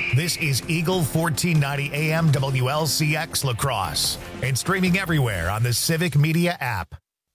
This is Eagle 1490 AM WLCX La Crosse and streaming everywhere on the Civic Media app.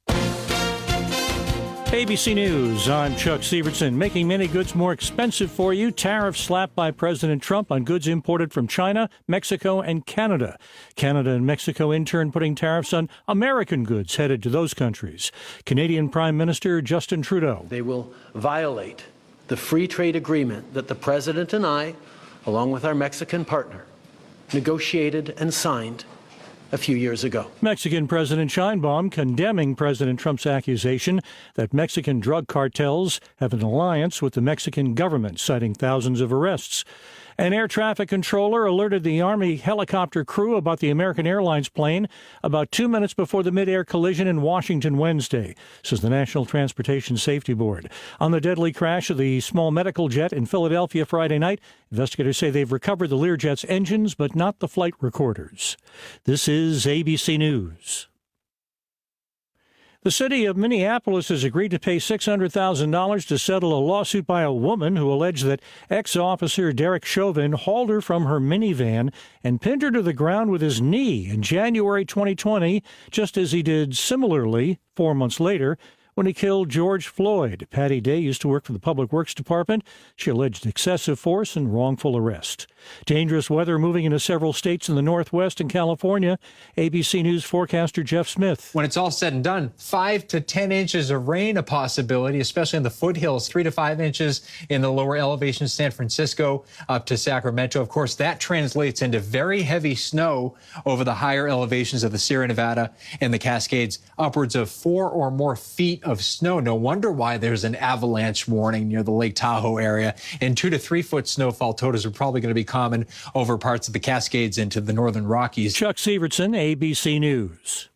ABC News, I'm Chuck Severson. Making many goods more expensive for you. Tariffs slapped by President Trump on goods imported from China, Mexico, and Canada. Canada and Mexico in turn putting tariffs on American goods headed to those countries. Canadian Prime Minister Justin Trudeau. They will violate the free trade agreement that the President and I, along with our Mexican partner, negotiated and signed a few years ago. Mexican President Sheinbaum condemning President Trump's accusation that Mexican drug cartels have an alliance with the Mexican government, citing thousands of arrests. An air traffic controller alerted the Army helicopter crew about the American Airlines plane about 2 minutes before the mid-air collision in Washington Wednesday, says the National Transportation Safety Board. On the deadly crash of the small medical jet in Philadelphia Friday night, investigators say they've recovered the Learjet's engines, but not the flight recorders. This is ABC News. The city of Minneapolis has agreed to pay $600,000 to settle a lawsuit by a woman who alleged that ex-officer Derek Chauvin hauled her from her minivan and pinned her to the ground with his knee in January 2020, just as he did similarly 4 months later when he killed George Floyd. Patty Day used to work for the Public Works Department. She alleged excessive force and wrongful arrest. Dangerous weather moving into several states in the Northwest and California. ABC News forecaster Jeff Smith. When it's all said and done, 5 to 10 inches of rain a possibility, especially in the foothills, 3 to 5 inches in the lower elevations, San Francisco up to Sacramento. Of course, that translates into very heavy snow over the higher elevations of the Sierra Nevada and the Cascades, upwards of 4 or more feet of snow. No wonder why there's an avalanche warning near the Lake Tahoe area. And 2 to 3 foot snowfall totals are probably going to be common over parts of the Cascades into the northern Rockies. Chuck Severson, ABC News.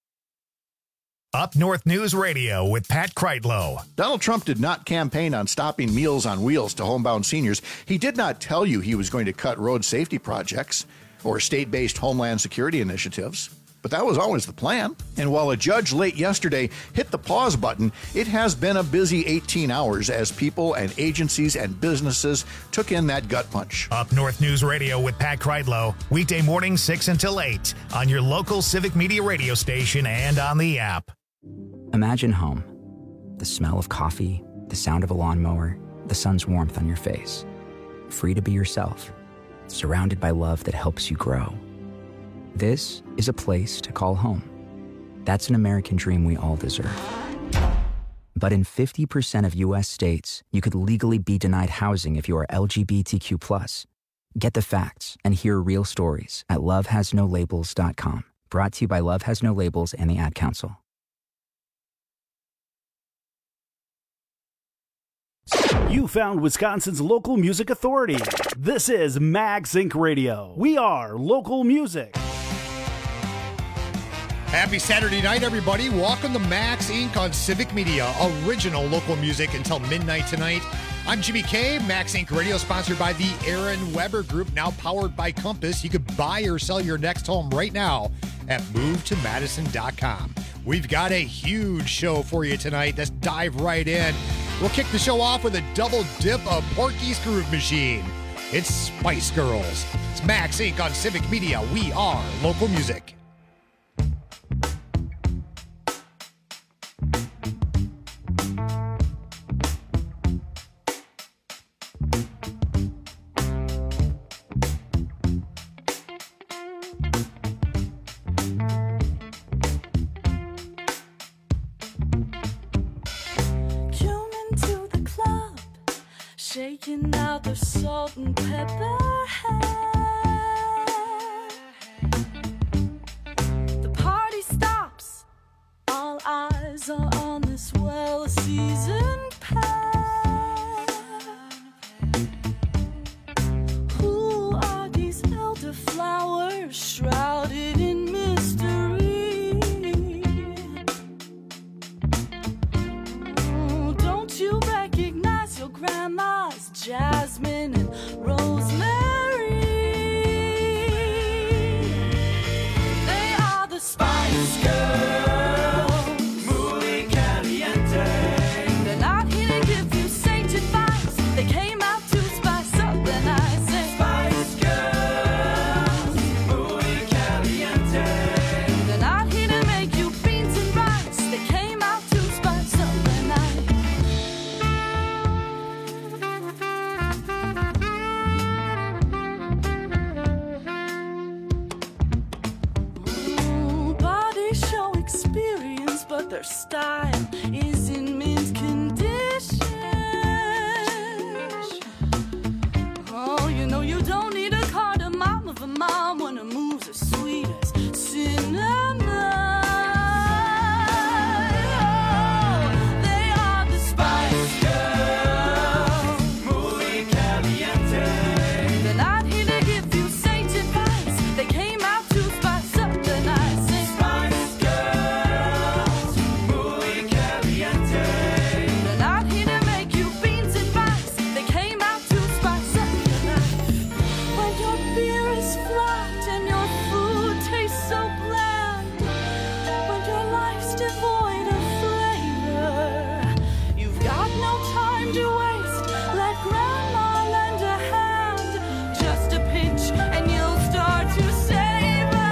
Up North News Radio with Pat Kreitlow. Donald Trump did not campaign on stopping Meals on Wheels to homebound seniors. He did not tell you he was going to cut road safety projects or state-based homeland security initiatives. But that was always the plan. And while a judge late yesterday hit the pause button, it has been a busy 18 hours as people and agencies and businesses took in that gut punch. Up North News Radio with Pat Kreitlow, weekday morning 6 until 8 on your local Civic Media radio station and on the app. Imagine home. The smell of coffee, the sound of a lawnmower, the sun's warmth on your face. Free to be yourself, surrounded by love that helps you grow. This is a place to call home. That's an American dream we all deserve. But in 50% of U.S. states, you could legally be denied housing if you are LGBTQ+. Get the facts and hear real stories at lovehasnolabels.com. Brought to you by Love Has No Labels and the Ad Council. You found Wisconsin's local music authority. This is Max Inc. Radio. We are local music. Happy Saturday night, everybody. Welcome to Max Inc. on Civic Media. Original local music until midnight tonight. I'm Jimmy K. Max Inc. Radio, sponsored by the Aaron Weber Group, now powered by Compass. You could buy or sell your next home right now at movetomadison.com. We've got a huge show for you tonight. Let's dive right in. We'll kick the show off with a double dip of Porky's Groove Machine. It's Spice Girls. It's Max Inc. on Civic Media. We are local music. Shaking out the salt and pepper hair. The party stops. All eyes are on this well-seasoned pair. Who are these elderflowers shrouded in mystery? Oh, don't you recognize your grandma's jasmine and rosemary? their style is in mint condition. Oh, you know you don't need a cardamom of a mom when her moves are sweet as cinnamon. Oh, they are the Spice Girls. Muy caliente. They're not here to give you sainted advice. They came out to spice up the night. Sing Spice Girls. Muy caliente. They're not here to make you beans and rice. They came out to spice up your life. When your beer is flat and your food tastes so bland, when your life's devoid of flavor, you've got no time to waste. Let grandma lend a hand, just a pinch and you'll start to savor.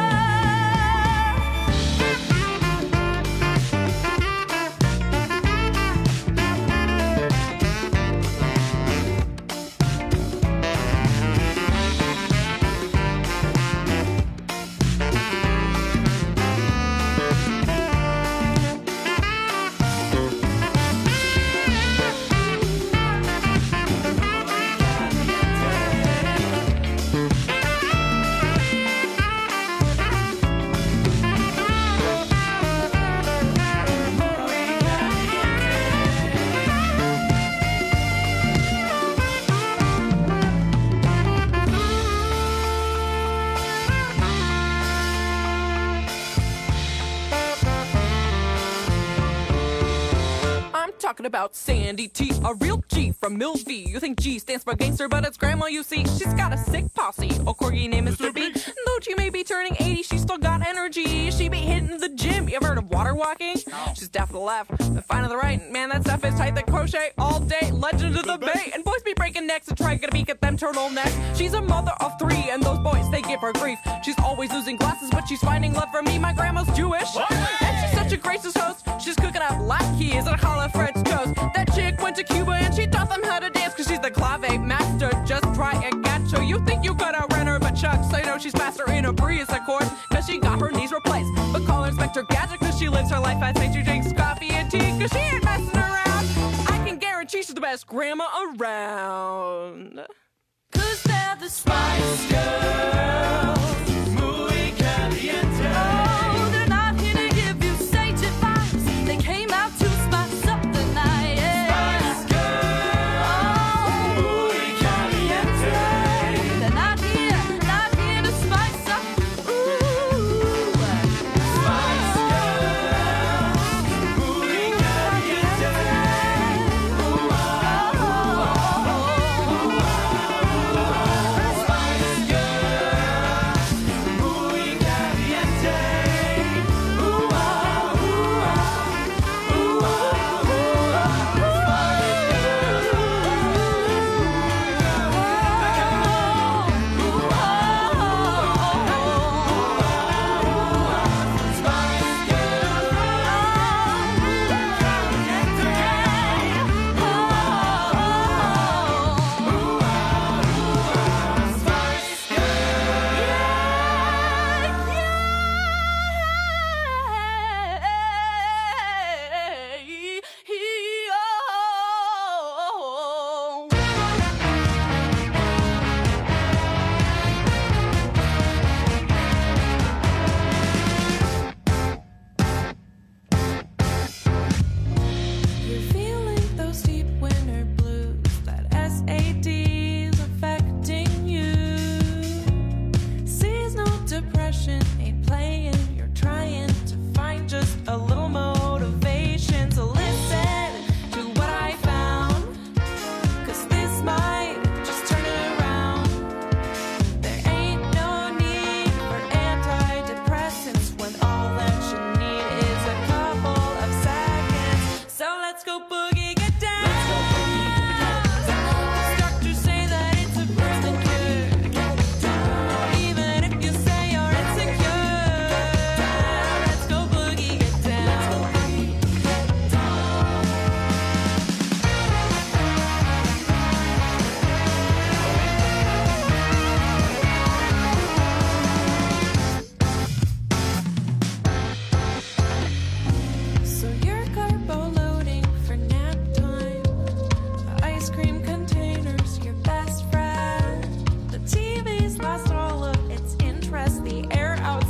I'm talking about Sandy T, a real G from Mill V. You think G stands for gangster, but it's grandma, you see. She's got a sick posse, a corgi named Mr. B. Though she may be turning 80, she's still got energy. She be hitting the gym. You ever heard of water walking? She's deaf to the left and fine to the right. Man, that stuff is tight. That crochet all day. Legend of the Bay. And boys be breaking necks and trying to beat at them turtlenecks. She's a mother of 3, and those boys, they give her grief. She's always losing glasses, but she's finding love from me. My grandma's Jewish. And she's such a gracious host. She's cooking up latkes and challah French toast. That chick went to Cuba and she taught them how to dance, cause she's the clave master. Just try and catch her. You think you could outrun her, but Chuck, so you know she's faster in a breeze, of course, cause she got her knees replaced. But call her Inspector Gadget, cause she lives her life as she drinks coffee and tea, cause she ain't messing around. I can guarantee she's the best grandma around. Cause they're the Spice Girls. Muy caliente. Oh, they're not here to give you sainted vibes. They came out to spice up the night. Yeah. Spice Girls. Oh, muy caliente. They're not here to spice up. Ooh. Spice Girls. Muy caliente. Spice Girls.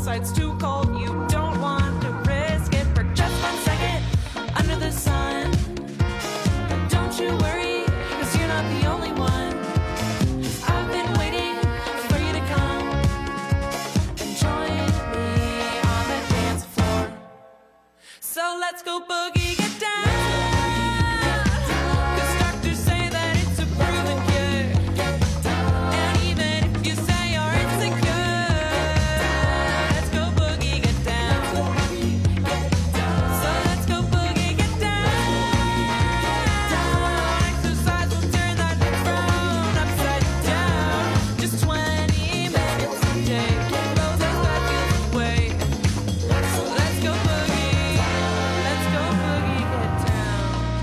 outside's too cold. You don't want to risk it for just 1 second under the sun. But don't you worry, 'cause you're not the only one. 'Cause I've been waiting for you to come and join me on the dance floor. So let's go boogie, get down. 'Cause doctors say that it's a proven cure. And even if you say you're insecure, let's go boogie, get down. So let's go boogie, get down. Exercise will turn that frown upside down. Just 20 minutes a day blows those bad feels away. So let's go boogie, get down.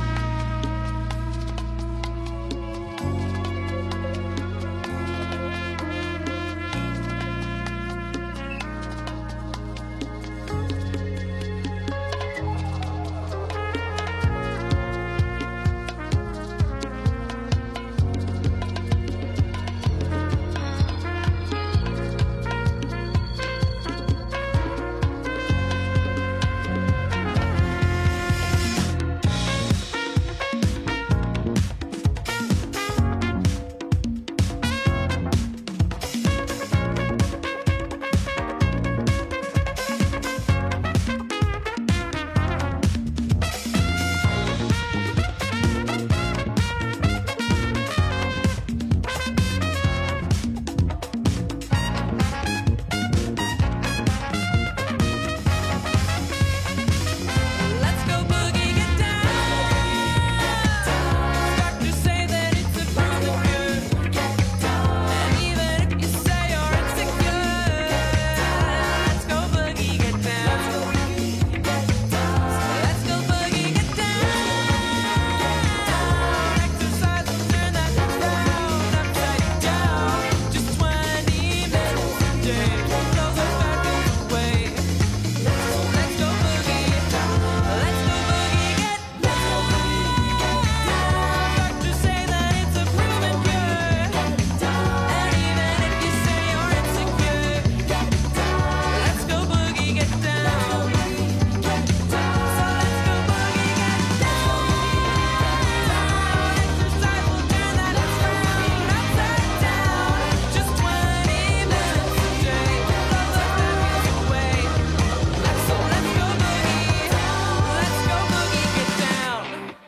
Let's go boogie, get down. Doctors say that it's a proven cure. And even if you say you're insecure, let's go boogie, get down. Let's go boogie, get down. Exercise will turn that frown upside down. Just 20 minutes a day blows those bad feels away. Let's go boogie, let's go boogie, get down. Doctors say that it's a proven cure. And even if you say you're insecure, let's go boogie, get down. So let's go boogie, get down. Exercise will turn that frown upside down. Just 20 minutes a day blows those bad feels away. So let's go boogie, get down.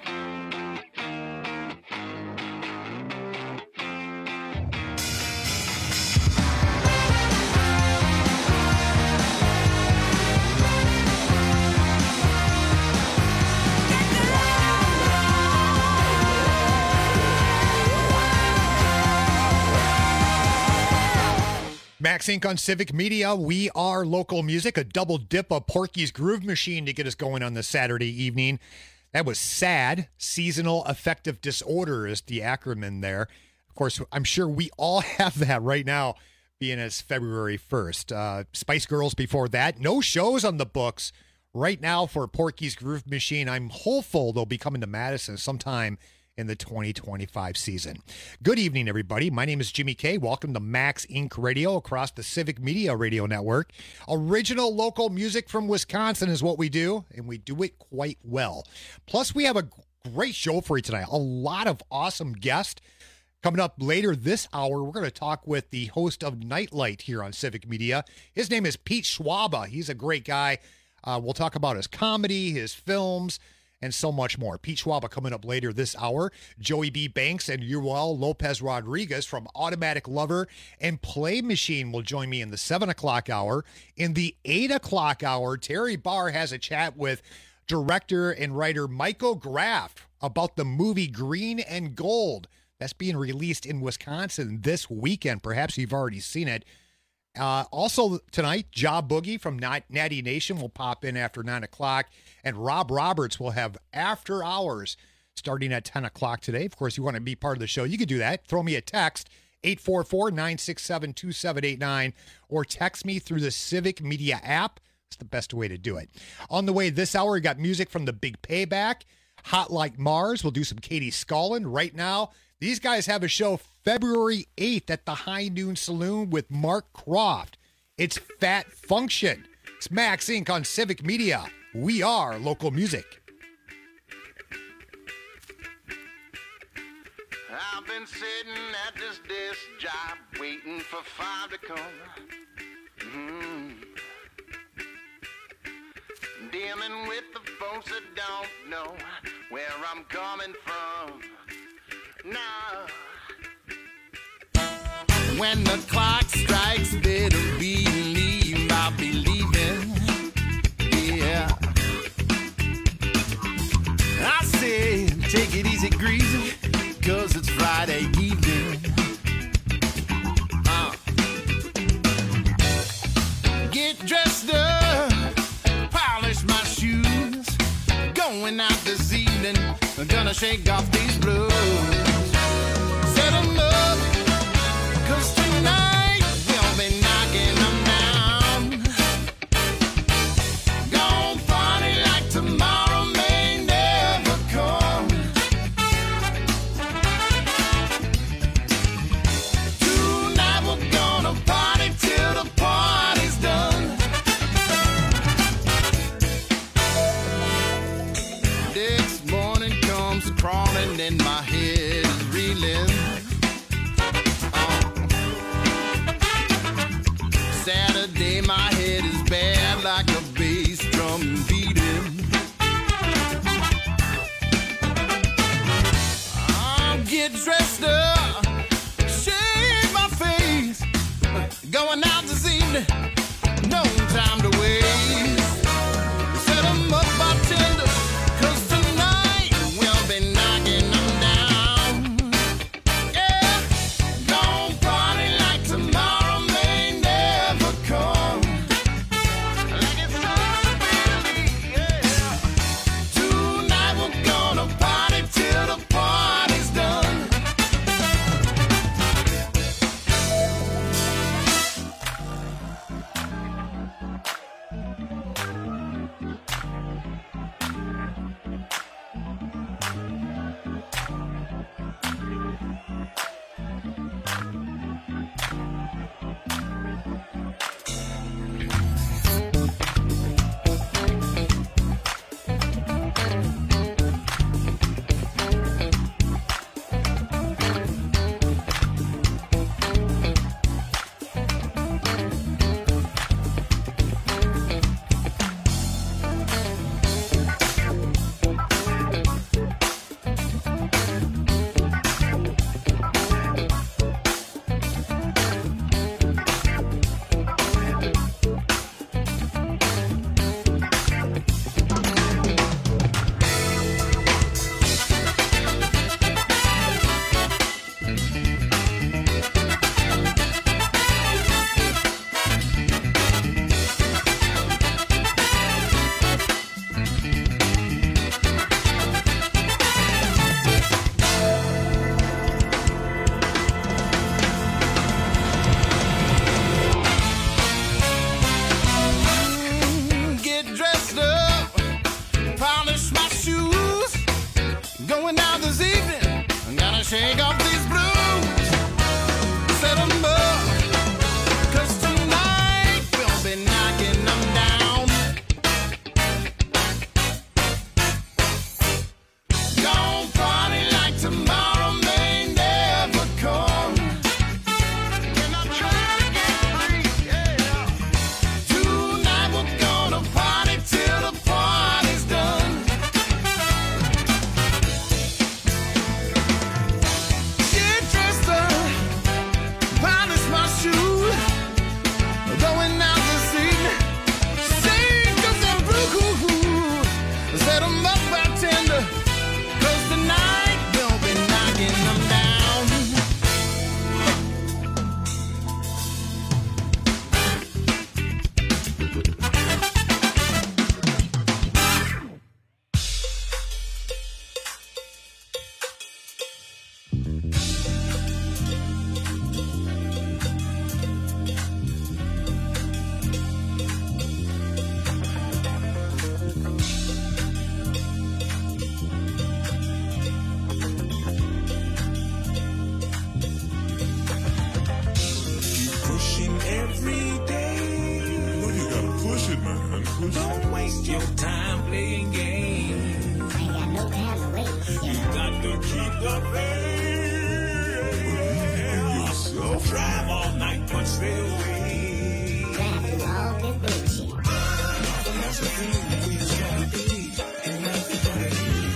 Max Inc. on Civic Media. We are local music, a double dip of Porky's Groove Machine to get us going on this Saturday evening. That was SAD, Seasonal Affective Disorder is the acronym there. Of course, I'm sure we all have that right now, being as February 1st. Spice Girls before that. No shows on the books right now for Porky's Groove Machine. I'm hopeful they'll be coming to Madison sometime in the 2025 season. Good evening, everybody. My name is Jimmy K. Welcome to Max Inc. Radio across the Civic Media Radio Network. Original local music from Wisconsin is what we do, and we do it quite well. Plus, we have a great show for you tonight. A lot of awesome guests. Coming up later this hour, we're going to talk with the host of Nightlight here on Civic Media. His name is Pete Schwaba. He's a great guy. We'll talk about his comedy, his films, and so much more. Pete Schwaba coming up later this hour. Joey B. Banks and Yuval Lopez Rodriguez from Automatic Lover and Play Machine will join me in the 7 o'clock hour. In the 8 o'clock hour, Terry Barr has a chat with director and writer Michael Graff about the movie Green and Gold. That's being released in Wisconsin this weekend. Perhaps you've already seen it. Also tonight, Job Boogie from Natty Nation will pop in after 9 o'clock, and Rob Roberts will have After Hours starting at 10 o'clock today. Of course, you want to be part of the show, you can do that. Throw me a text, 844-967-2789, or text me through the Civic Media app. It's the best way to do it. On the way this hour, we got music from The Big Payback, Hot Like Mars. We'll do some Katie Scullin. Right now, these guys have a show February 8th at the High Noon Saloon with Mark Croft. It's Fat Function. It's Max Inc. on Civic Media. We are local music. I've been sitting at this desk job waiting for 5 to come. Dealing with the folks that don't know where I'm coming from. Now, when the clock strikes, better believe I'll be leaving. Yeah. I said, take it easy, greasy, 'cause it's Friday evening. Get dressed up, polish my shoes. Going out this evening, I'm gonna shake off these blues. Set 'em up, 'cause tonight we'll be knocking them down. Gonna party like tomorrow may never come. Tonight we're gonna party till the party's done. Next morning comes crawling and my head is reeling. Saturday my head is bad like a bass drum beating. I'll get dressed up, shave my face, going out this evening, no time to waste. Set 'em up, bartender, 'cause tonight we'll be knocking them down. Yeah, don't party like tomorrow may never come. Like it's gonna be, yeah. Tonight we're gonna party till the party's done. Don't waste your time playing games. I ain't got no time to waste. You got to keep the faith. Don't drive all night, punch their way. Drive through all this bullshit. That's the thing we should be. And that's the thing.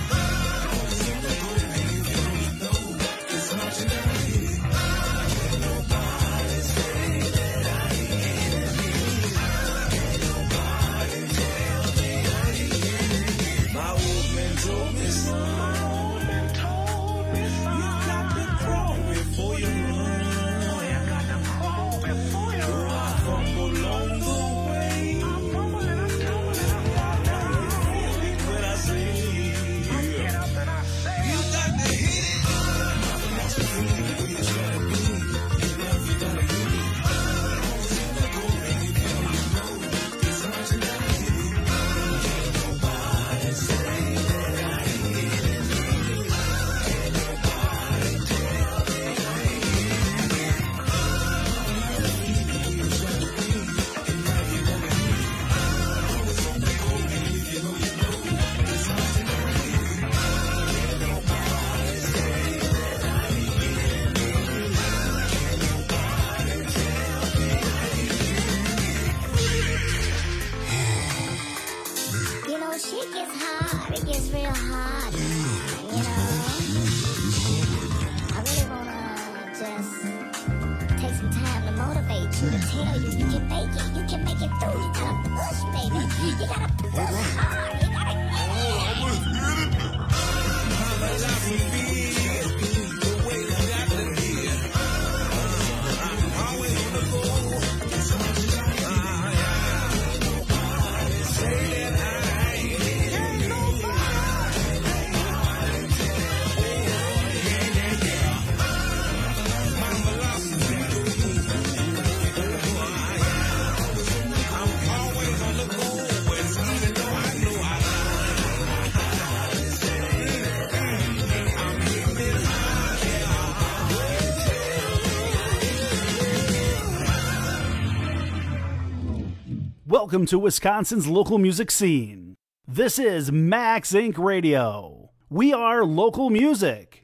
Welcome to Wisconsin's local music scene. This is Max Inc. Radio. We are local music.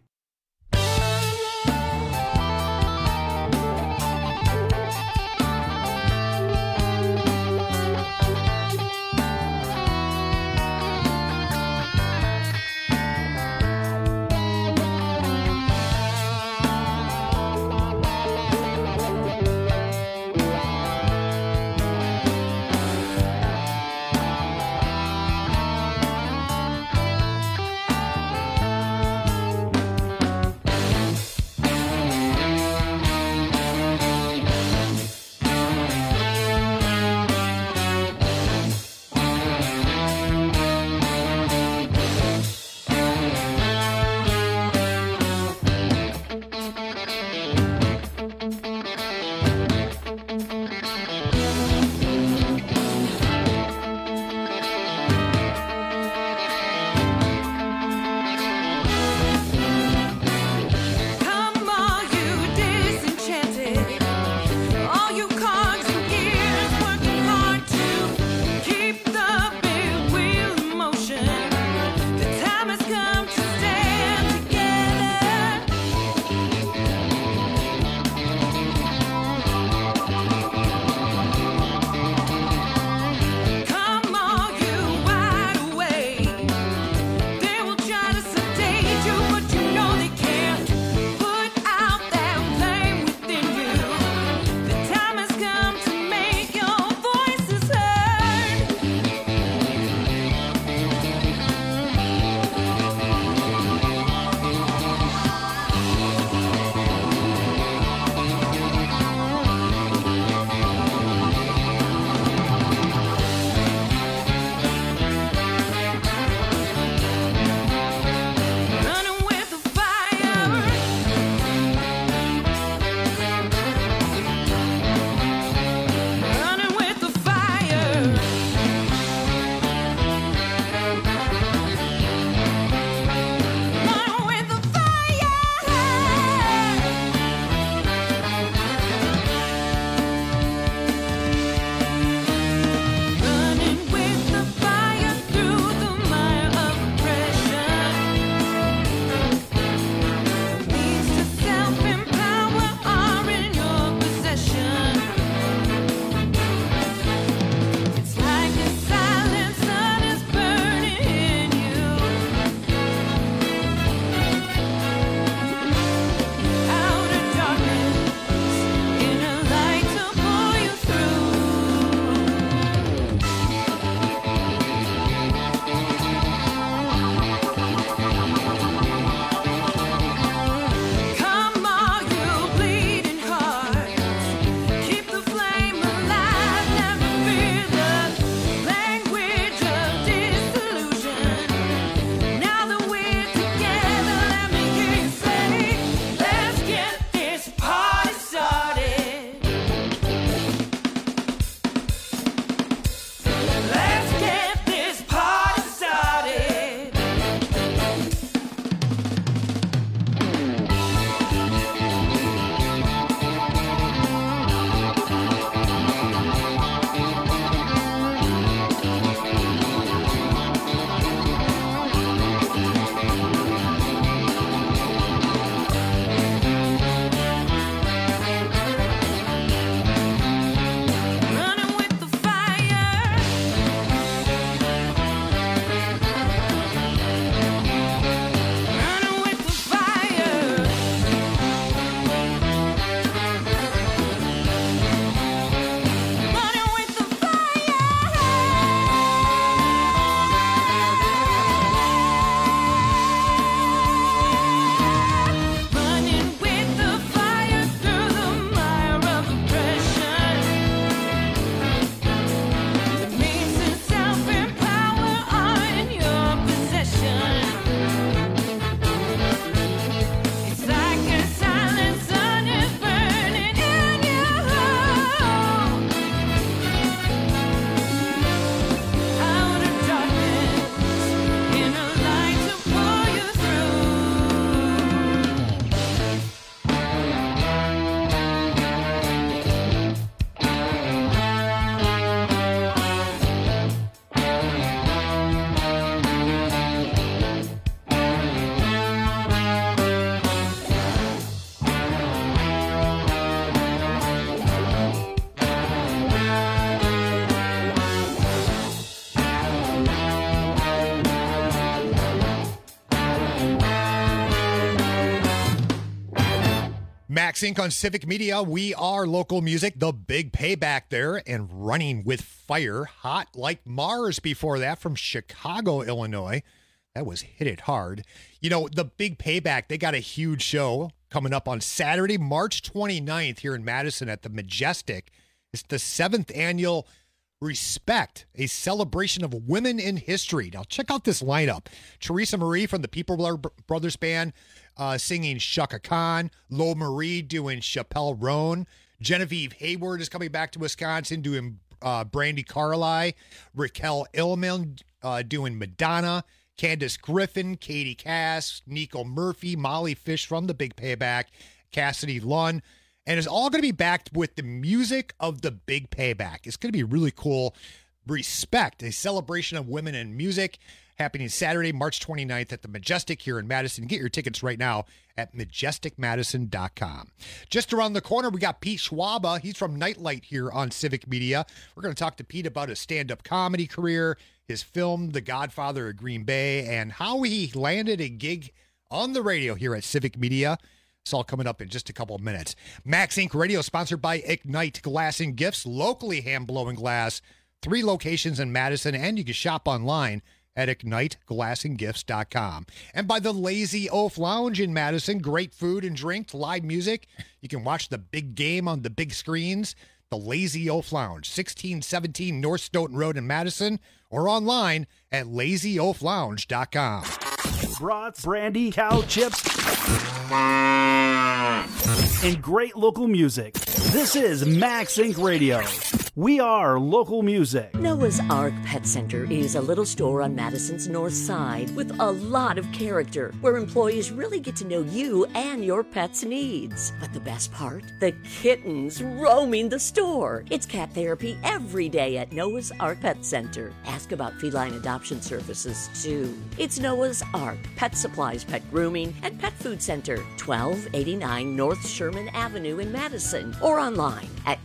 Max Inc. on Civic Media. We are local music. The Big Payback there, and Running with Fire. Hot Like Mars before that from Chicago, Illinois. That was Hit It Hard. You know, the Big Payback, they got a huge show coming up on Saturday, March 29th here in Madison at the Majestic. It's the 7th annual Respect, a celebration of women in history. Now, check out this lineup. Teresa Marie from the People Brothers Band singing Shaka Khan. Lo Marie doing Chappelle Roan. Genevieve Hayward is coming back to Wisconsin doing Brandy Carly. Raquel Illman doing Madonna. Candace Griffin, Katie Cass, Nico Murphy, Molly Fish from the Big Payback, Cassidy Lunn. And it's all going to be backed with the music of the Big Payback. It's going to be really cool. Respect, a celebration of women in music, happening Saturday, March 29th at the Majestic here in Madison. Get your tickets right now at majesticmadison.com. Just around the corner, we got Pete Schwaba. He's from Nightlight here on Civic Media. We're going to talk to Pete about his stand-up comedy career, his film, The Godfather of Green Bay, and how he landed a gig on the radio here at Civic Media. It's all coming up in just a couple of minutes. Max Inc. Radio, sponsored by Ignite Glass and Gifts, locally hand-blowing glass. 3 locations in Madison, and you can shop online at IgniteGlassandGifts.com. And by the Lazy Oaf Lounge in Madison, great food and drink, live music. You can watch the big game on the big screens. The Lazy Oaf Lounge, 1617 North Stoughton Road in Madison, or online at LazyOafLounge.com. Brats, brandy, cow chips, and great local music. This is Max Inc. Radio. We are local music. Noah's Ark Pet Center is a little store on Madison's north side with a lot of character, where employees really get to know you and your pet's needs. But the best part? The kittens roaming the store. It's cat therapy every day at Noah's Ark Pet Center. Ask about feline adoption services, too. It's Noah's Ark Pet Supplies, Pet Grooming, and Pet Food Center, 1289 North Sherman Avenue in Madison, or online at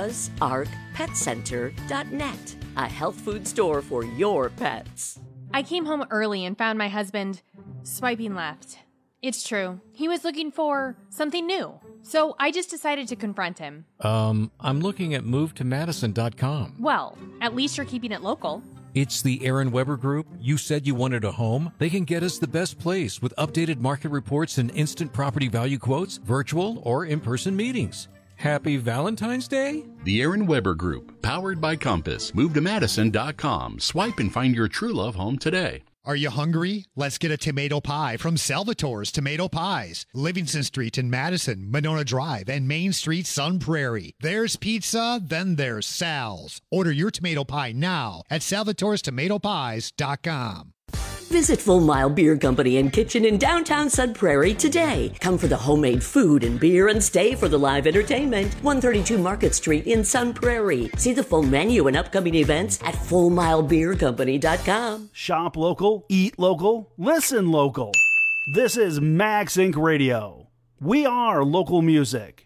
noahsarkpetcenter.net, a health food store for your pets. I came home early and found my husband swiping left. It's true. He was looking for something new. So I just decided to confront him. I'm looking at movetomadison.com. Well, at least you're keeping it local. It's the Aaron Weber Group. You said you wanted a home. They can get us the best place with updated market reports and instant property value quotes, virtual or in-person meetings. Happy Valentine's Day? The Aaron Weber Group, powered by Compass. Move to Madison.com. Swipe and find your true love home today. Are you hungry? Let's get a tomato pie from Salvatore's Tomato Pies. Livingston Street in Madison, Monona Drive, and Main Street, Sun Prairie. There's pizza, then there's Sal's. Order your tomato pie now at salvatorestomatopies.com. Visit Full Mile Beer Company and Kitchen in downtown Sun Prairie today. Come for the homemade food and beer and stay for the live entertainment. 132 Market Street in Sun Prairie. See the full menu and upcoming events at FullMileBeerCompany.com. Shop local, eat local, listen local. This is Max Inc. Radio. We are local music.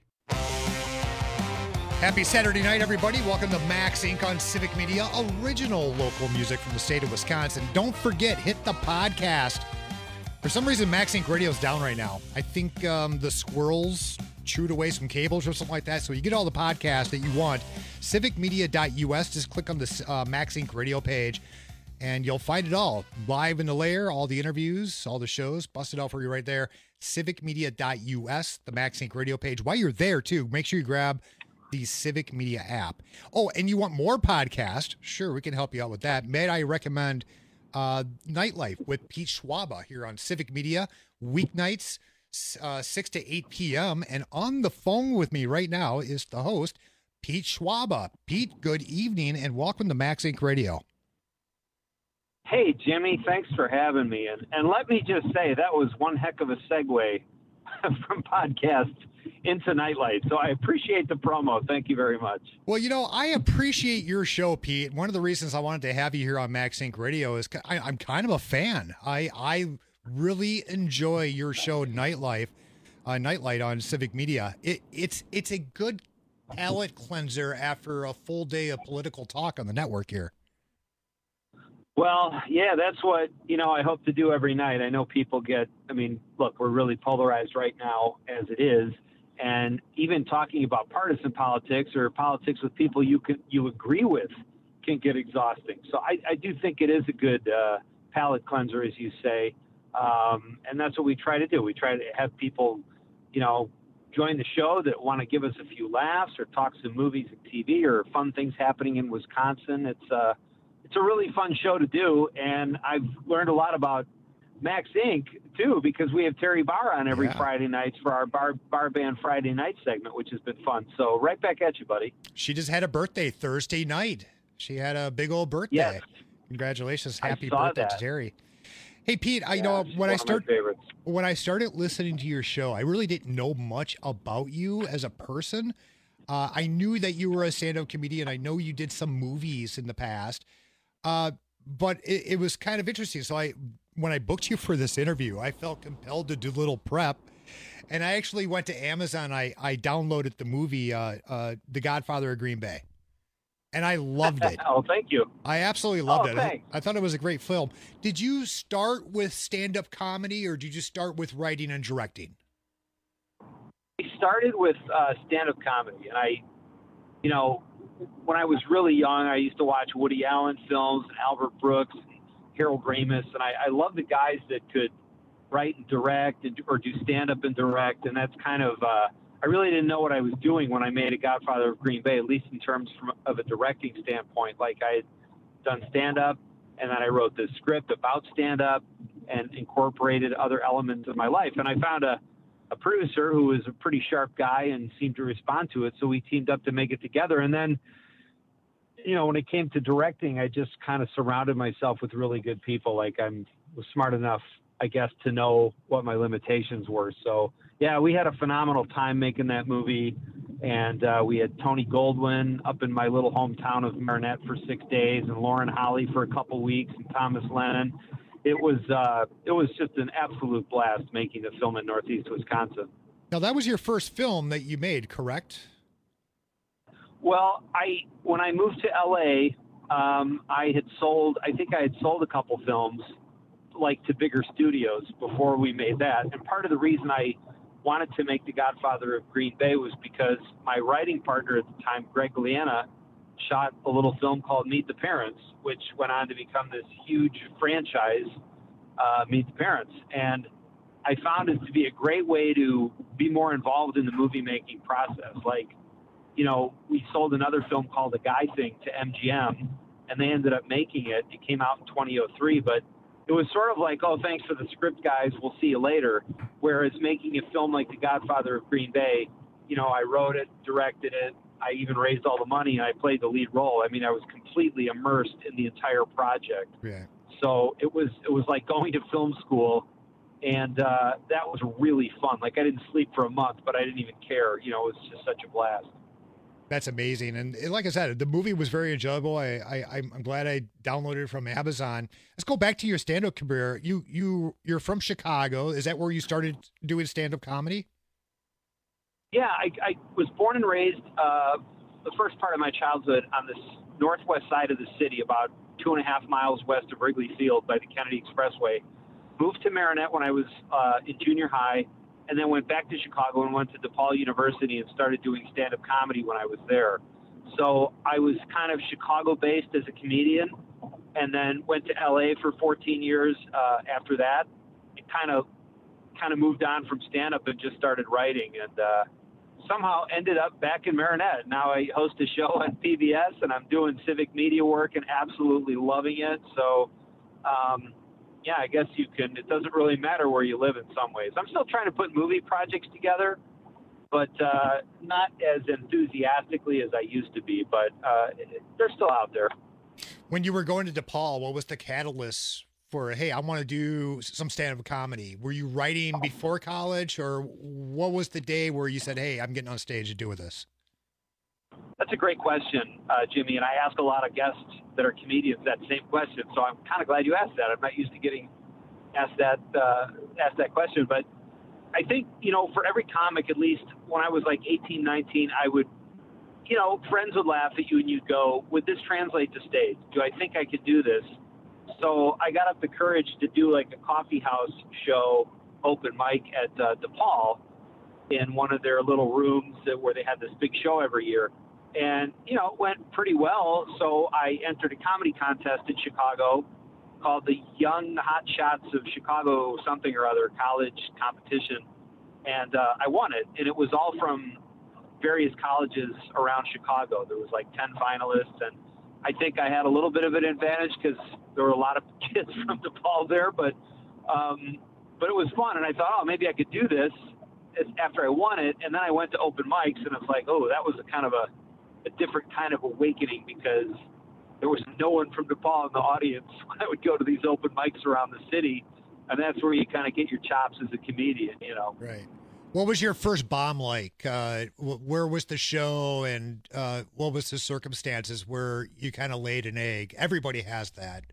Happy Saturday night, everybody. Welcome to Max Inc. on Civic Media, original local music from the state of Wisconsin. Don't forget, hit the podcast. For some reason, Max Inc. Radio is down right now. I think the squirrels chewed away some cables or something like that. So you get all the podcasts that you want. Civicmedia.us. Just click on the Max Inc. Radio page, and you'll find it all. Live in the layer, all the interviews, all the shows. Bust it out for you right there. Civicmedia.us, the Max Inc. Radio page. While you're there, too, make sure you grab the Civic Media app. Oh, and you want more podcasts? Sure, we can help you out with that. May I recommend Nightlife with Pete Schwaba here on Civic Media, weeknights, 6 to 8 p.m. And on the phone with me right now is the host, Pete Schwaba. Pete, good evening and welcome to Max Inc. Radio. Hey, Jimmy, thanks for having me. And let me just say, that was one heck of a segue from podcast into Nightlight. So I appreciate the promo. Thank you very much. Well, you know, I appreciate your show, Pete. One of the reasons I wanted to have you here on Max Inc. Radio is I'm kind of a fan. I really enjoy your show, Nightlight on Civic Media. It's a good palate cleanser after a full day of political talk on the network here. Well, yeah, that's what, I hope to do every night. I know people look, we're really polarized right now as it is. And even talking about partisan politics or politics with people you agree with can get exhausting. So I do think it is a good palate cleanser, as you say. And that's what we try to do. We try to have people, join the show that want to give us a few laughs or talk some movies and TV or fun things happening in Wisconsin. It's a really fun show to do. And I've learned a lot about Max Inc. too, because we have Terry Barr on every Friday nights for our bar band Friday night segment, which has been fun. So right back at you, buddy. She just had a birthday Thursday night. She had a big old birthday. Yes. Congratulations. Happy birthday to Terry. Hey, Pete, when I started listening to your show, I really didn't know much about you as a person. I knew that you were a stand-up comedian. I know you did some movies in the past, but it was kind of interesting. So when I booked you for this interview, I felt compelled to do a little prep, and I actually went to Amazon. I downloaded the movie The Godfather of Green Bay. And I loved it. Oh, thank you. I absolutely loved it. Thanks. I thought it was a great film. Did you start with stand-up comedy, or did you start with writing and directing? I started with stand-up comedy. And when I was really young, I used to watch Woody Allen films and Albert Brooks and Harold Ramis. And I love the guys that could write and direct or do stand-up and direct. And that's kind of... I really didn't know what I was doing when I made A Godfather of Green Bay, at least in terms of a directing standpoint. Like, I had done stand-up, and then I wrote this script about stand-up and incorporated other elements of my life. And I found a producer who was a pretty sharp guy and seemed to respond to it, so we teamed up to make it together. And then, when it came to directing, I just kind of surrounded myself with really good people. Like, I was smart enough, I guess, to know what my limitations were. So, yeah, we had a phenomenal time making that movie, and we had Tony Goldwyn up in my little hometown of Marinette for 6 days, and Lauren Holly for a couple weeks, and Thomas Lennon. It was just an absolute blast making the film in Northeast Wisconsin. Now, that was your first film that you made, correct? Well, when I moved to LA, I had sold a couple films, like, to bigger studios before we made that. And part of the reason I wanted to make The Godfather of Green Bay was because my writing partner at the time, Greg Liana, shot a little film called Meet the Parents, which went on to become this huge franchise, Meet the Parents. And I found it to be a great way to be more involved in the movie making process. Like, we sold another film called The Guy Thing to MGM, and they ended up making it. It came out in 2003, but it was sort of like, oh, thanks for the script, guys. We'll see you later. Whereas making a film like The Godfather of Green Bay, I wrote it, directed it. I even raised all the money, and I played the lead role. I mean, I was completely immersed in the entire project. Yeah. So it was like going to film school, and that was really fun. Like, I didn't sleep for a month, but I didn't even care. It was just such a blast. That's amazing. And like I said, the movie was very enjoyable. I'm glad I downloaded it from Amazon. Let's go back to your stand-up career. You're from Chicago. Is that where you started doing stand-up comedy? Yeah, I was born and raised the first part of my childhood on the northwest side of the city, about 2.5 miles west of Wrigley Field by the Kennedy Expressway. Moved to Marinette when I was in junior high, and then went back to Chicago and went to DePaul University and started doing stand-up comedy when I was there. So I was kind of Chicago-based as a comedian, and then went to LA for 14 years after that. It kind of moved on from stand-up and just started writing, and somehow ended up back in Marinette. Now I host a show on PBS, and I'm doing civic media work and absolutely loving it. So, yeah, I guess it doesn't really matter where you live in some ways. I'm still trying to put movie projects together, but not as enthusiastically as I used to be, but they're still out there. When you were going to DePaul, what was the catalyst for, hey, I want to do some stand-up comedy? Were you writing before college, or what was the day where you said, hey, I'm getting on stage to do this? That's a great question, Jimmy, and I ask a lot of guests that are comedians that same question, so I'm kind of glad you asked that. I'm not used to getting asked that question, but I think, for every comic, at least when I was like 18, 19, I would, friends would laugh at you and you'd go, would this translate to stage? Do I think I could do this? So I got up the courage to do like a coffee house show open mic at DePaul. in one of their little rooms where they had this big show every year. And, you know, it went pretty well. So I entered a comedy contest in Chicago called the Young Hot Shots of Chicago something or other college competition. And I won it. And it was all from various colleges around Chicago. There was like 10 finalists. And I think I had a little bit of an advantage because there were a lot of kids from DePaul there. But it was fun. And I thought, oh, maybe I could do this after I won it. And then I went to open mics, and it's like, oh, that was a kind of a different kind of awakening, because there was no one from DePaul in the audience when I would go to these open mics around the city. And that's where you kind of get your chops as a comedian, you know. Right. What was your first bomb like? Where was the show, and what was the circumstances where you kind of laid an egg? Everybody has that.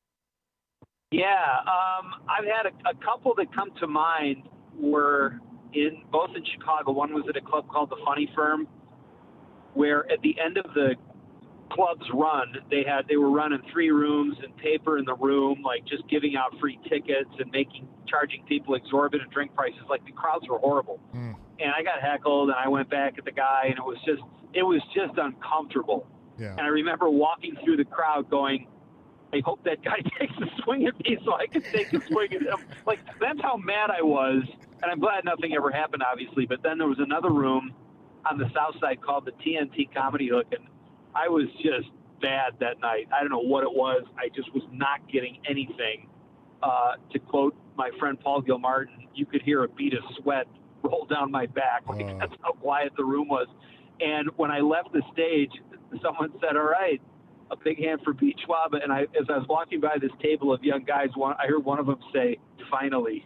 Yeah. I've had a couple that come to mind were both in Chicago. One was at a club called the Funny Firm, where at the end of the club's run, they were running 3 rooms and paper in the room, like just giving out free tickets and charging people exorbitant drink prices. Like, the crowds were horrible. And I got heckled, and I went back at the guy, and it was just uncomfortable. Yeah. And I remember walking through the crowd going, I hope that guy takes a swing at me so I can take a swing at him. Like, that's how mad I was. And I'm glad nothing ever happened, obviously. But then there was another room on the south side called the TNT Comedy Hook, and I was just bad that night. I don't know what it was. I just was not getting anything. To quote my friend Paul Gilmartin, you could hear a bead of sweat roll down my back. Like, that's how quiet the room was. And when I left the stage, someone said, all right, a big hand for Pete Schwab. And as I was walking by this table of young guys, I heard one of them say, finally.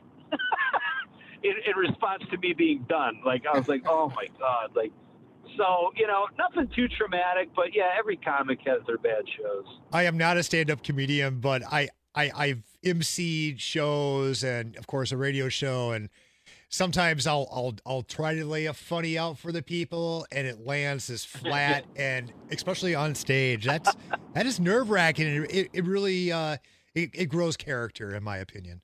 In response to me being done. Like, I was like, oh my God. Like, so, you know, nothing too traumatic, but yeah, every comic has their bad shows. I am not a stand-up comedian, but I've emceed shows and, of course, a radio show, and sometimes I'll try to lay a funny out for the people, and it lands as flat, and especially on stage, that is nerve-wracking. It really it grows character, in my opinion.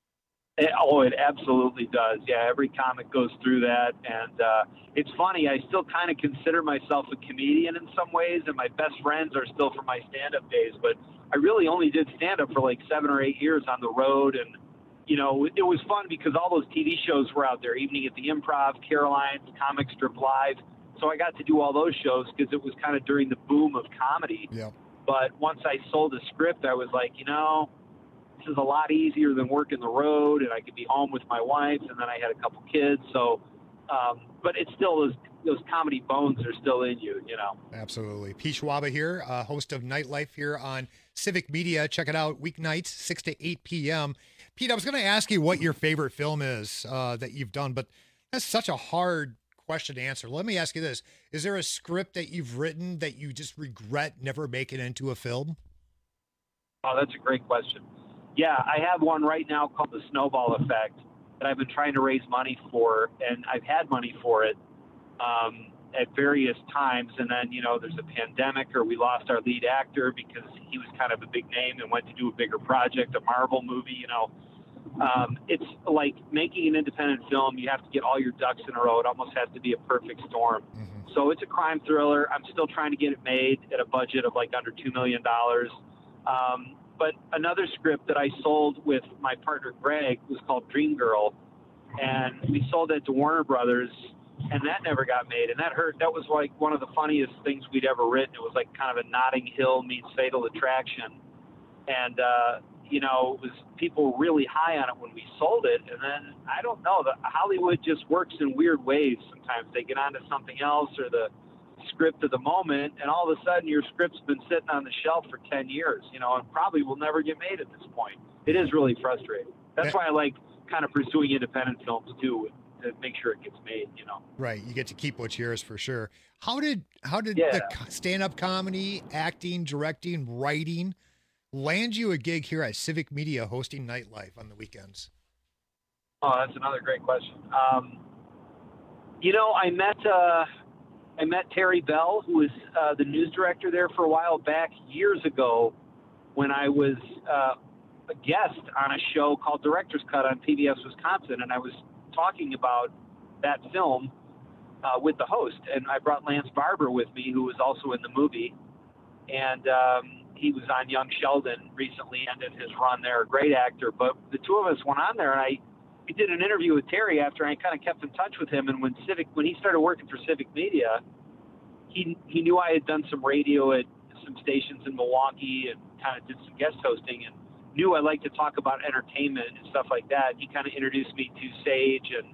It absolutely does. Yeah, every comic goes through that. And it's funny, I still kind of consider myself a comedian in some ways, and my best friends are still from my stand-up days. But I really only did stand-up for like 7 or 8 years on the road. And, you know, it was fun because all those TV shows were out there, Evening at the Improv, Caroline's, Comic Strip Live. So I got to do all those shows because it was kind of during the boom of comedy. Yeah. But once I sold a script, I was like, you know, this is a lot easier than working the road, and I could be home with my wife, and then I had a couple kids. So, but it's still those comedy bones are still in you, you know. Absolutely. Pete Schwab here, host of Nightlife here on Civic Media. Check it out weeknights, 6 to 8 p.m. Pete, I was going to ask you what your favorite film is that you've done, but that's such a hard question to answer. Let me ask you this. Is there a script that you've written that you just regret never making into a film? Oh, that's a great question. Yeah, I have one right now called The Snowball Effect that I've been trying to raise money for, and I've had money for it at various times. And then, you know, there's a pandemic, or we lost our lead actor because he was kind of a big name and went to do a bigger project, a Marvel movie, you know. It's like making an independent film. You have to get all your ducks in a row. It almost has to be a perfect storm. Mm-hmm. So it's a crime thriller. I'm still trying to get it made at a budget of like under $2 million. But another script that I sold with my partner Greg was called Dream Girl, and we sold that to Warner Brothers, and that never got made. And that hurt. That was like one of the funniest things we'd ever written. It was like kind of a Notting Hill meets Fatal Attraction. And, you know, it was people were really high on it when we sold it. And then, I don't know, Hollywood just works in weird ways. Sometimes they get onto something else or the script of the moment, and all of a sudden your script's been sitting on the shelf for 10 years, you know, and probably will never get made at this point. It is really frustrating. That's why I like kind of pursuing independent films too, to make sure it gets made, you know. Right. You get to keep what's yours for sure. How did the stand-up comedy, acting, directing, writing land you a gig here at Civic Media hosting Nightlife on the weekends? Oh, that's another great question. You know, I met Terry Bell, who was the news director there for a while back years ago when I was a guest on a show called Director's Cut on PBS Wisconsin, and I was talking about that film with the host. And I brought Lance Barber with me, who was also in the movie. And he was on Young Sheldon recently, ended his run there, a great actor. But the two of us went on there, and we did an interview with Terry after I kind of kept in touch with him. And when he started working for Civic Media, he knew I had done some radio at some stations in Milwaukee and kind of did some guest hosting, and knew I liked to talk about entertainment and stuff like that. He kind of introduced me to Sage and,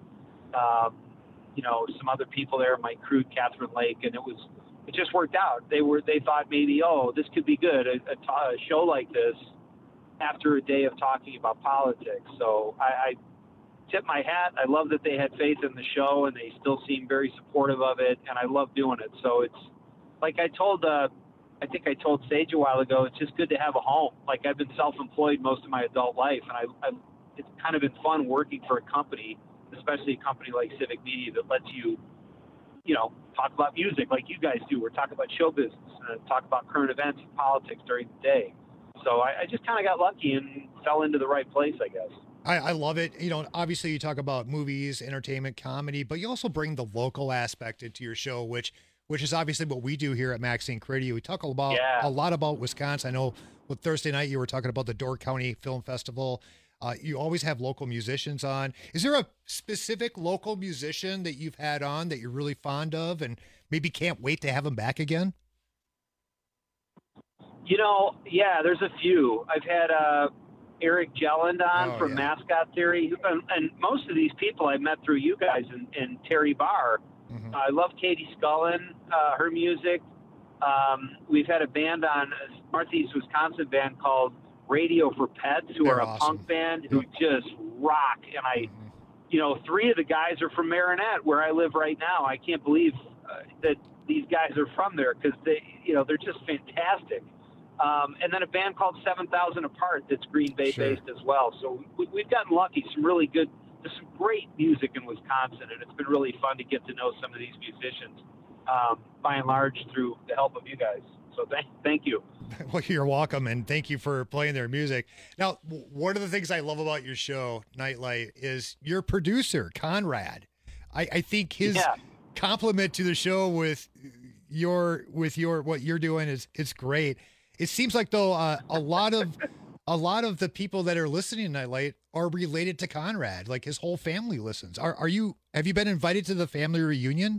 some other people there, Mike Crude, Catherine Lake, and it just worked out. They thought maybe, this could be good, a show like this after a day of talking about politics. So I tip my hat. I love that they had faith in the show, and they still seem very supportive of it, and I love doing it. So it's like I think I told Sage a while ago, it's just good to have a home. Like, I've been self-employed most of my adult life, and it's kind of been fun working for a company, especially a company like Civic Media that lets you, talk about music like you guys do, or talk about show business, and talk about current events and politics during the day. So I just kind of got lucky and fell into the right place, I guess. I love it. Obviously you talk about movies, entertainment, comedy, but you also bring the local aspect into your show, which is obviously what we do here at Max Inc. Radio. We talk a lot about Wisconsin. I know with Thursday night you were talking about the Door County Film Festival. You always have local musicians on. Is there a specific local musician that you've had on that you're really fond of and maybe can't wait to have them back again? Yeah, there's a few. I've had Eric Jelland on from Mascot Theory, and most of these people I met through you guys and Terry Barr. Mm-hmm. I love Katie Scullin, her music. We've had a band on, a Northeast Wisconsin band called Radio for Pets, who are a punk band who just rock. And three of the guys are from Marinette, where I live right now. I can't believe that these guys are from there, because they're just fantastic. And then a band called 7,000 Apart that's Green Bay based as well. So we've gotten lucky. There's some great music in Wisconsin, and it's been really fun to get to know some of these musicians, by and large, through the help of you guys. So thank you. Well, you're welcome, and thank you for playing their music. Now, one of the things I love about your show, Nightlight, is your producer, Conrad. I think his compliment to the show with your what you're doing is great. It seems like, though, a lot of the people that are listening to Nightlight are related to Conrad. Like, his whole family listens. Have you been invited to the family reunion?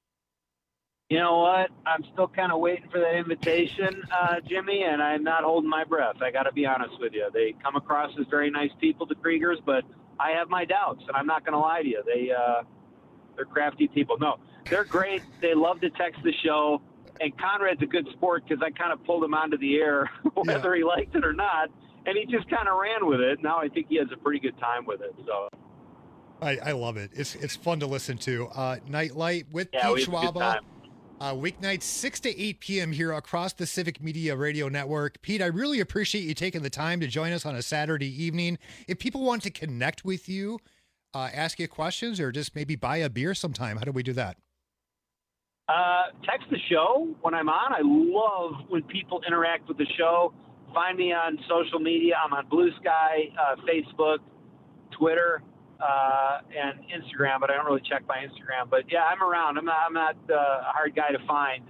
You know what? I'm still kind of waiting for that invitation, Jimmy, and I'm not holding my breath. I got to be honest with you. They come across as very nice people, the Kriegers, but I have my doubts, and I'm not going to lie to you. They're crafty people. No, they're great. They love to text the show, and Conrad's a good sport because I kind of pulled him onto the air, whether he liked it or not, and he just kind of ran with it. Now I think he has a pretty good time with it. So I love it. It's fun to listen to. Nightlight with Pete Schwaba. Weeknights 6 to 8 p.m. here across the Civic Media Radio Network. Pete, I really appreciate you taking the time to join us on a Saturday evening. If people want to connect with you, ask you questions, or just maybe buy a beer sometime, how do we do that? Text the show when I'm on. I love when people interact with the show. Find me on social media. I'm on Blue Sky, Facebook, Twitter, and Instagram, but I don't really check my Instagram. But yeah, I'm around. I'm not a hard guy to find.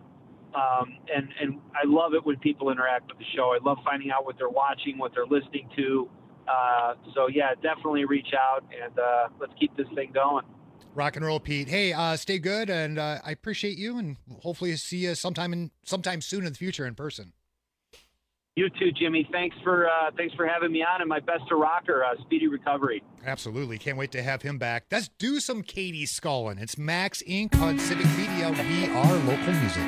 And I love it when people interact with the show. I love finding out what they're watching, what they're listening to. So yeah, definitely reach out, and let's keep this thing going. Rock and roll, Pete. Hey, stay good, and I appreciate you, and hopefully see you sometime soon in the future in person. You too, Jimmy. Thanks for having me on, and my best to Rocker. Speedy recovery. Absolutely. Can't wait to have him back. Let's do some Katie Scullin. It's Max Inc. on Civic Media. We are local music.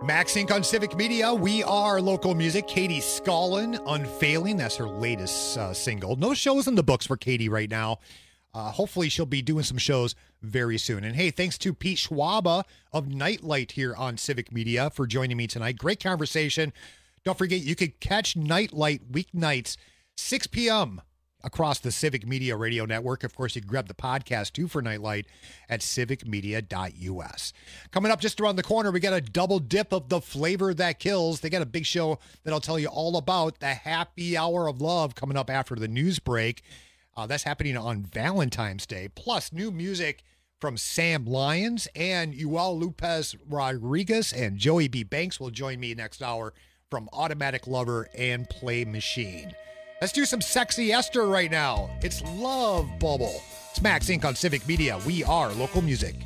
Max Inc. on Civic Media. We are local music. Katie Scullin, Unfailing. That's her latest single. No shows in the books for Katie right now. Hopefully she'll be doing some shows very soon. And hey, thanks to Pete Schwaba of Nightlight here on Civic Media for joining me tonight. Great conversation. Don't forget, you could catch Nightlight weeknights, 6 p.m. across the Civic Media radio network. Of course, you can grab the podcast too for Nightlight at civicmedia.us. Coming up just around the corner, we got a double dip of the flavor that kills. They got a big show that I'll tell you all about. The Happy Hour of Love coming up after the news break. That's happening on Valentine's Day. Plus, new music from Sam Lyons and Ual Lopez Rodriguez, and Joey B. Banks will join me next hour from Automatic Lover and Play Machine. Let's do some sexy Esther right now. It's Love Bubble. It's Max Inc. on Civic Media. We are local music.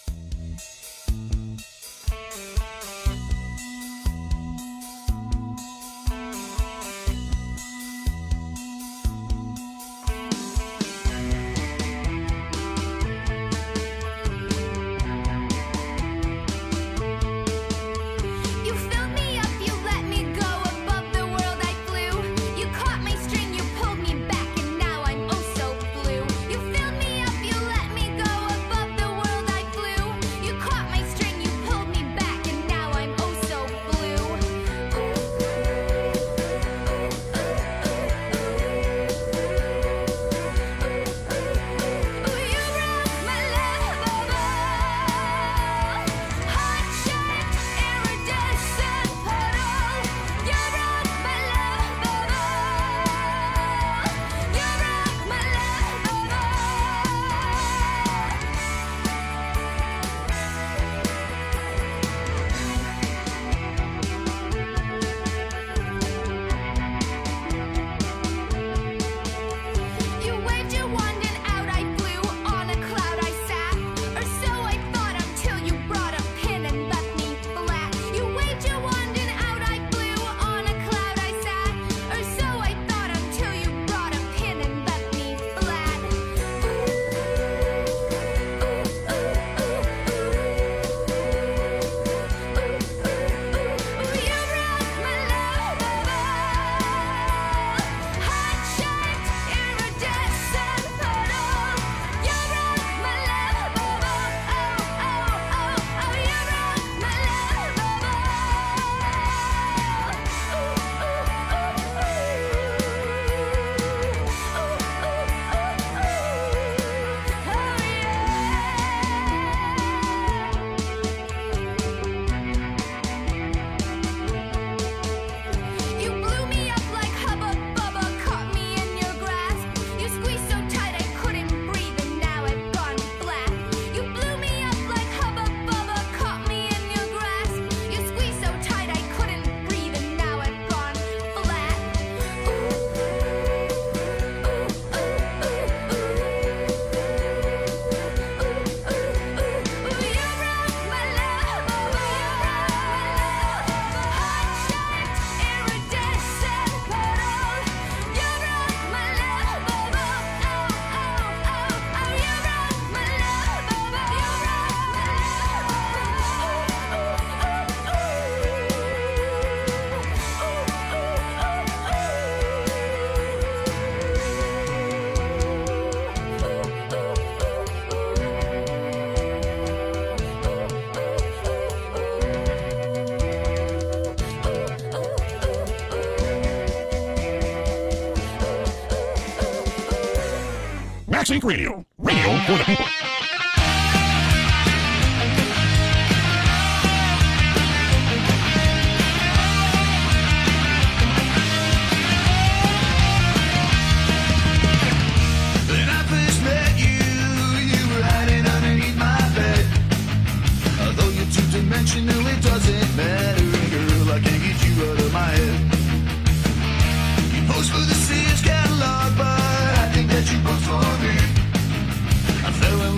You filled me up, you let me go above the world I flew. You caught my string, you pulled me back, and now I'm oh so blue. You filled me up, you let me go above the world I flew. You caught my string, you pulled me back, and now I'm oh so blue. You rock my love bubble, heart-shaped iridescent puddle. You rock my love bubble. You rock my love bubble. You waved your wand and out I flew. On a cloud I sat, or so I thought until you brought a pin and left me flat. You waved your wand and out I flew. On a cloud I sat, or so I thought until you brought a pin and left me flat. You rock my love bubble, heart-shaped iridescent puddle. You rock my love bubble, oh oh oh oh. You rock my love You blew me up like Hubba Bubba, caught me in your grasp. You squeezed so tight I couldn't breathe, and now I've gone flat. You blew me up like Hubba Bubba, caught me in your grasp. You squeezed so tight I couldn't breathe, and now I've gone flat. You rock my love bubble, heart-shaped iridescent puddle. You rock my love bubble, oh oh oh oh. You rock my love bubble, you rock my Max Inc. Radio. Radio for the people. When I first met you, you were hiding underneath my bed. Although you're two-dimensional, it doesn't matter, girl, I can't get you out of my head. You post for the Sears catalog, but I think that you post for me. I fell in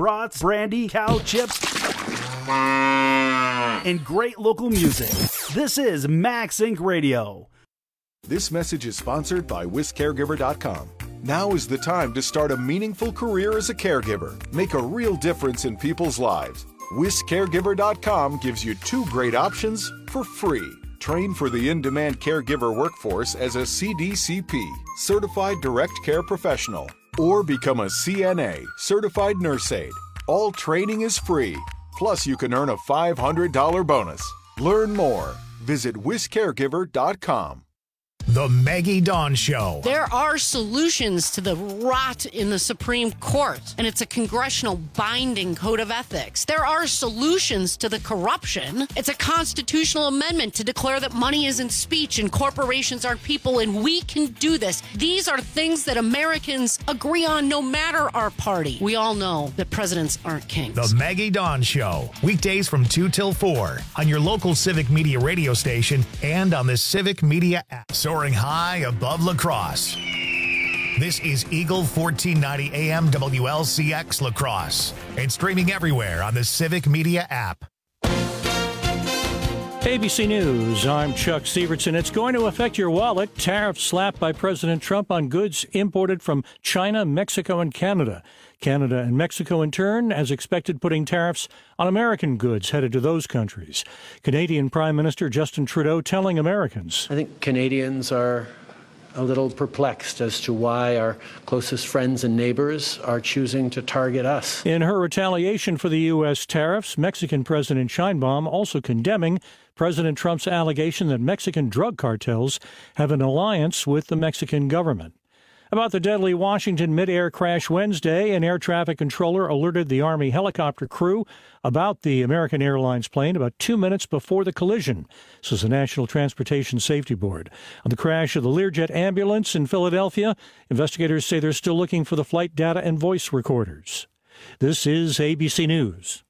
brats, brandy, cow chips, and great local music. This is Max Inc. Radio. This message is sponsored by WisCaregiver.com. Now is the time to start a meaningful career as a caregiver. Make a real difference in people's lives. WisCaregiver.com gives you 2 great options for free. Train for the in-demand caregiver workforce as a CDCP, Certified Direct Care Professional, or become a CNA, Certified Nurse Aide. All training is free. Plus, you can earn a $500 bonus. Learn more. Visit WisCaregiver.com. The Maggie Dawn Show. There are solutions to the rot in the Supreme Court, and it's a congressional binding code of ethics. There are solutions to the corruption. It's a constitutional amendment to declare that money isn't speech and corporations aren't people, and we can do this. These are things that Americans agree on no matter our party. We all know that presidents aren't kings. The Maggie Dawn Show. Weekdays from 2 till 4 on your local Civic Media radio station and on the Civic Media app. Soaring high above La Crosse. This is Eagle 1490 AM WLCX La Crosse and streaming everywhere on the Civic Media app. ABC News, I'm Chuck Sievertson. It's going to affect your wallet. Tariffs slapped by President Trump on goods imported from China, Mexico, and Canada. Canada and Mexico, in turn, as expected, putting tariffs on American goods headed to those countries. Canadian Prime Minister Justin Trudeau telling Americans. I think Canadians are a little perplexed as to why our closest friends and neighbors are choosing to target us. In her retaliation for the U.S. tariffs, Mexican President Sheinbaum also condemning President Trump's allegation that Mexican drug cartels have an alliance with the Mexican government. About the deadly Washington mid-air crash Wednesday, an air traffic controller alerted the Army helicopter crew about the American Airlines plane about 2 minutes before the collision, says the National Transportation Safety Board. On the crash of the Learjet ambulance in Philadelphia, investigators say they're still looking for the flight data and voice recorders. This is ABC News.